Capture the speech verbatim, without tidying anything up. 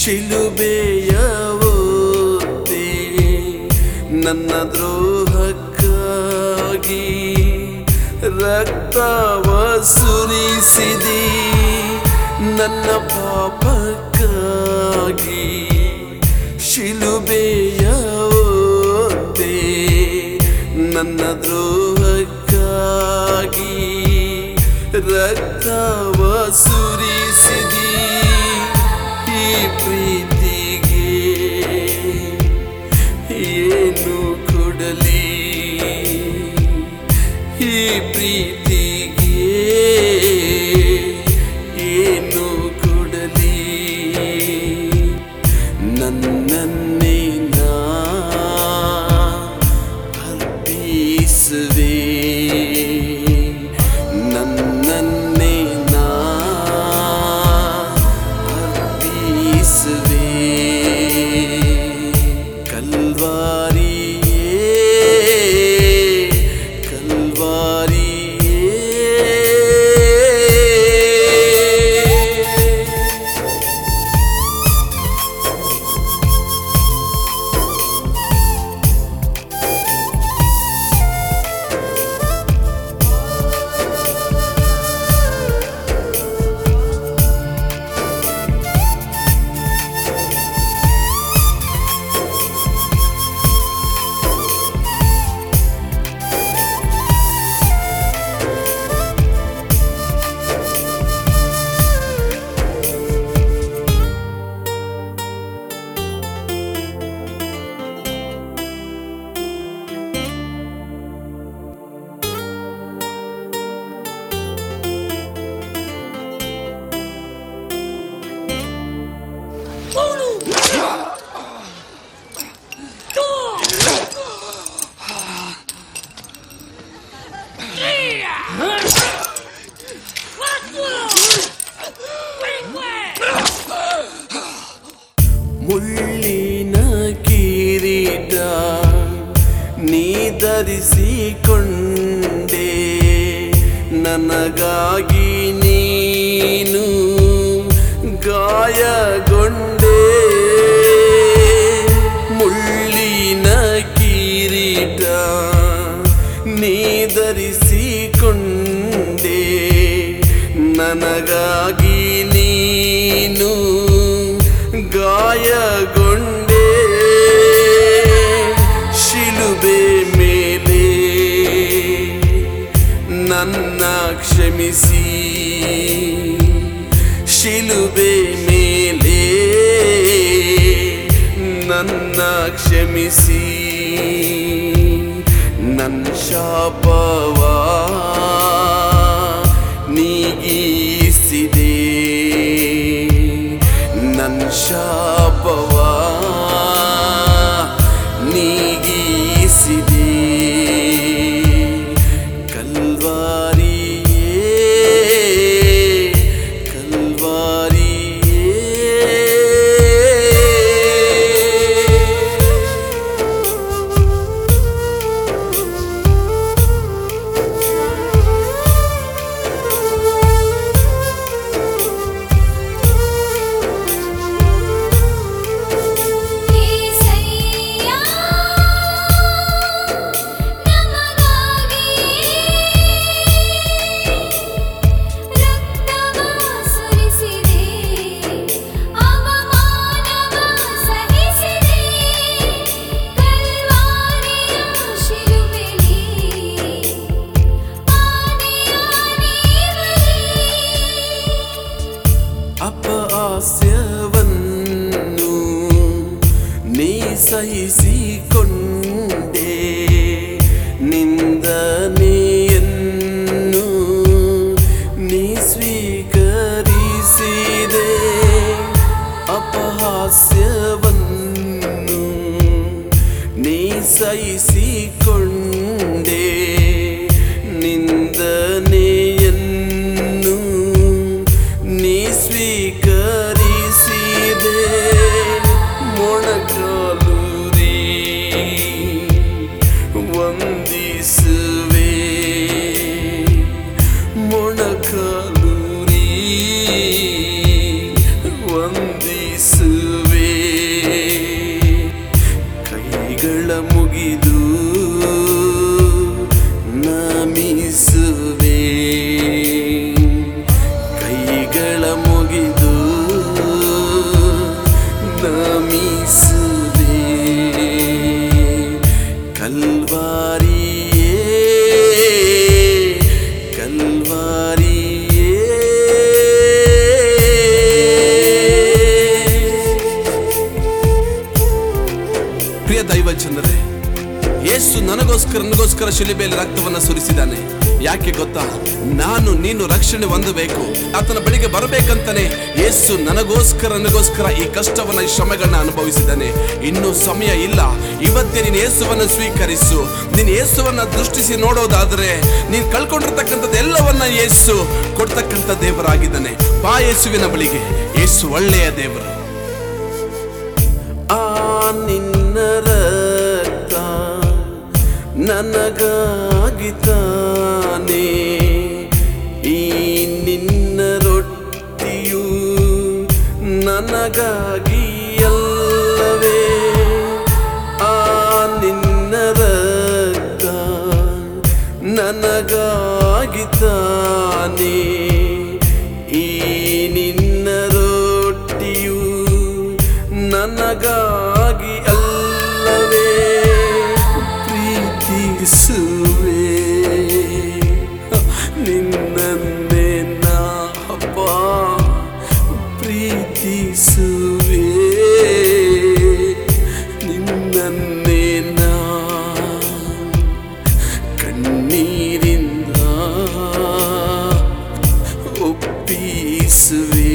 ಶಿಲುಬೆಯ ಓತೆ ನನ್ನ ದ್ರೋಹಕ್ಕಾಗಿ ರಕ್ತವ ಸುರಿಸಿದಿ ನನ್ನ ಪಾಪಕ್ಕಾಗಿ ಶಿಲುಬೆಯ ಓತೆ ನನ್ನ ದ್ರೋಹಕ್ಕಾಗಿ ರಕ್ತವ ಸುರಿಸಿದಿ ಈ ಪ್ರೀತಿಗೆ ಏನು ಕೊಡಲಿ ಈ ಪ್ರೀತಿಗೆ ಏನು ಕೊಡಲಿ ನನ್ನನ್ನೇ ನಾ ಅರ್ಪಿಸುವೆ ನನ್ನನ್ನೇ ನಾ ಅರ್ಪಿಸುವೆ ಕಲ್ವಾರಿಯೇ ಕಲ್ವಾರಿಯೇ ಮುಳ್ಳಿನ ಕಿರೀಟ ನೀ ಧರಿಸಿಕೊಂಡೆ ನನಗಾಗಿ ನೀನು ಗಾಯಗೊಂಡೆ ಮುಳ್ಳಿನ ಕಿರೀಟ ನೀ ಧರಿಸಿಕೊಂಡೆ ನನಗಾಗಿ ನೀನು ಗಾಯಗೊಂಡೆ ಶಿಲುಬೆ ಮೇಲೆ ನನ್ನ ಕ್ಷಮಿಸಿ ಶಿಲುಬೆ ಮೇಲೆ ನನ್ನ ಕ್ಷಮಿಸಿ ನನ್ನ ಶಾಪವ ನೀಗಿಸಿದೆ ನನ್ನ ಶಾಪವ ನೀಗಿಸಿದೆ ಕಲ್ವಾರಿಯೇ ಕಲ್ವಾರಿಯೇ ಅಪಹಾಸ್ಯವನ್ನು ನೀ ಸಹಿಸಿಕೊಂಡೆ ನಿಂದನೆಯನ್ನು ನೀ ಸ್ವೀಕರಿಸಿದೆ ಅಪಹಾಸ್ಯವನ್ನು ನೀ ಸಹಿಸಿಕೊಂಡೆ ನಿಂದನೆಯನ್ನು ನೀ ಸ್ವೀಕರಿಸಿದೆ ಮೊಣಕಾಲೂರಿ ವಂದಿಸುವೆ ಮೊಣಕಾಲೂರಿ ವಂದಿಸುವೆ ನಿನಗೋಸ್ಕರ ನನಗೋಸ್ಕರ ಶಿಲುಬೆಯಲ್ಲಿ ರಕ್ತವನ್ನ ಸುರಿಸಿದ್ದಾನೆ. ಯಾಕೆ ಗೊತ್ತಾ? ನಾನು ನೀನು ರಕ್ಷಣೆ ಹೊಂದಬೇಕು, ಆತನ ಬಳಿಗೆ ಬರಬೇಕಂತಾನೆ ಯೇಸು ನನಗೋಸ್ಕರ ನನಗೋಸ್ಕರ ಈ ಕಷ್ಟವನ್ನ ಈ ಶ್ರಮೆಗಳನ್ನ ಅನುಭವಿಸಿದ್ದಾನೆ. ಇನ್ನು ಸಮಯ ಇಲ್ಲ. ಇವತ್ತೇ ನೀನು ಯೇಸುವನ್ನ ಸ್ವೀಕರಿಸು. ನೀನು ಯೇಸುವನ್ನ ದೃಷ್ಟಿಸಿ ನೋಡೋದಾದ್ರೆ ನೀನು ಕಳ್ಕೊಂಡಿರ್ತಕ್ಕಂಥದ್ದು ಎಲ್ಲವನ್ನ ಯೇಸು ಕೊಡ್ತಕ್ಕಂಥ ದೇವರಾಗಿದ್ದಾನೆ. ಬಾ ಯೇಸುವಿನ ಬಳಿಗೆ. ಯೇಸು ಒಳ್ಳೆಯ ದೇವರು. ಆ ನಿನ್ನ ರಕ್ತ ನನಗಾಗಿ ತಾನೇ, ಈ ನಿನ್ನ ರೊಟ್ಟಿಯು ನನಗಾಗಿ ಅಲ್ಲವೇ. ಆ ನಿನ್ನ ರಕ್ತ ನನಗಾಗಿ ತಾನೇ, ಈ ನಿನ್ನ ರೊಟ್ಟಿಯು ನನಗಾಗಿ ಅಲ್ಲವೇ. ಪ್ರೀತಿಸುವೆ ನಿನ್ನನ್ನೇ ನಾ ಅಪ್ಪ, ಪ್ರೀತಿಸುವೆ ನಿನ್ನನ್ನೇ ನಾ, ಕಣ್ಣೀರಿಂದ ಒಪ್ಪಿಸುವೆ.